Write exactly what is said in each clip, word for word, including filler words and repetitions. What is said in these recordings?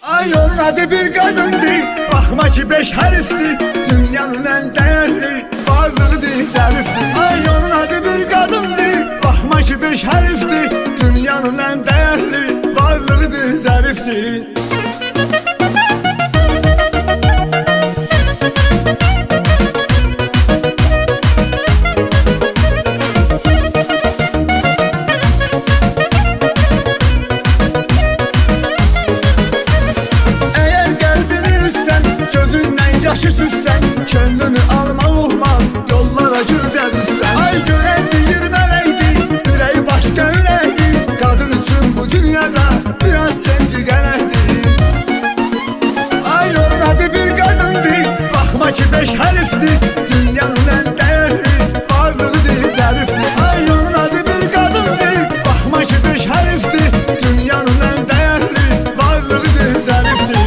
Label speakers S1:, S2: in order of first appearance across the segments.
S1: Ay onun adı bir kadındı, bakma ki beş harfti. Dünyanın en değerli varlığıdır zarifti. Ay onun adı bir kadındı, bakma ki beş harfti. Dünyanın en değerli varlığıdır zarifti. Yaşı süssen, könlünü alma uhman, yollara güldə düşsən. Ay görən deyir mələkdi, ürəyi başqa ürəkdi. Qadın üçün bu dünyada biraz sevgi gərəkdir. Ay onun adı bir qadındı, baxma ki beş hərfdi. Dünyanın ən dəyərli varlığıdır zərifdir. Ay onun adı bir qadındı, baxma ki beş hərfdi. Dünyanın ən dəyərli varlığıdır zərifdir.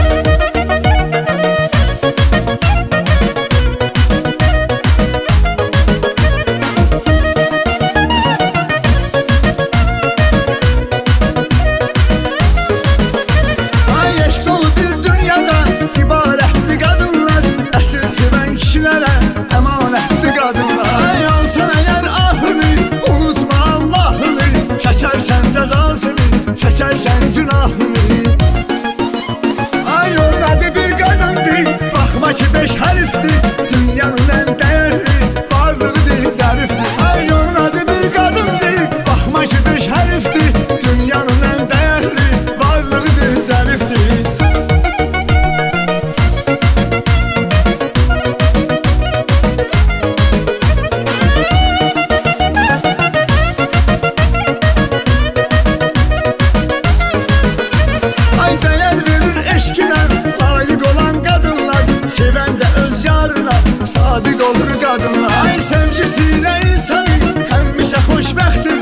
S1: Çəkərsən cəzasını, çəkərsən günahını. Ay onun adı bir qadındı, baxma ki beş hərfdi. Dünyanın ən dəyərli varlığıdır zərifdir. Ay onun adı bir qadındı, baxma ki beş hərfdi. Dünyanın ən dəyərli varlığıdır zərifdir. Sevəndə öz yarına sadiq olur qadınlar. Ay sevgisiyle insanı həmişə xoşbəxtdir.